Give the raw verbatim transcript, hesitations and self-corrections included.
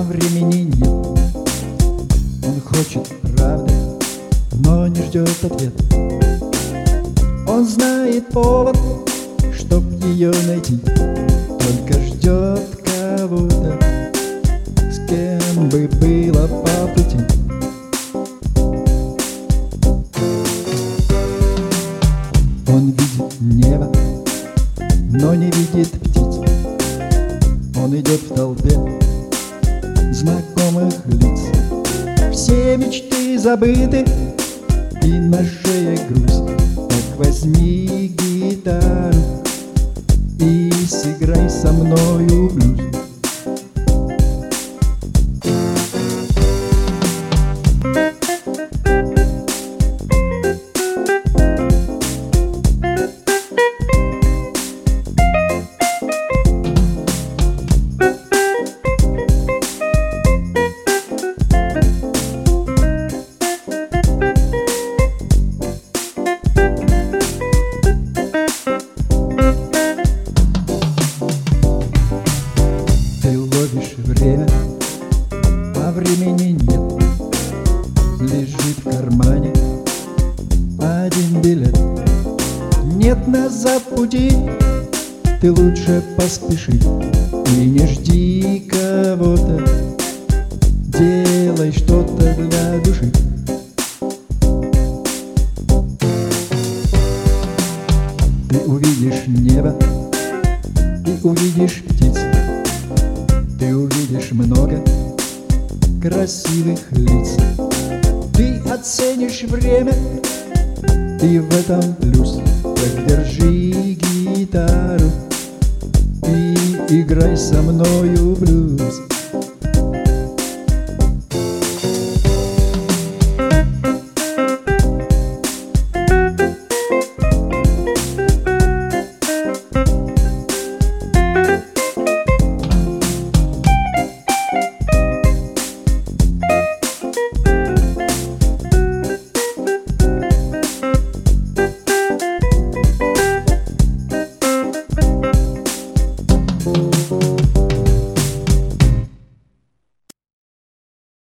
времени нет. Он хочет правды, но не ждет ответ. Он знает повод, чтоб ее найти, только ждет кого-то, с кем бы было по пути. Он видит небо, но не видит птиц. Он идет в толпе знакомых лиц. Все мечты забыты, и на шее груз. Так возьми гитару и сыграй со мною блюз. Время, а времени нет. Лежит в кармане один билет. Нет назад пути, ты лучше поспеши и не жди кого-то, делай что-то для души. Ты увидишь небо, ты увидишь птиц, ты увидишь много красивых лиц. Ты оценишь время, и в этом плюс. Так держи гитару и играй со мною блюз.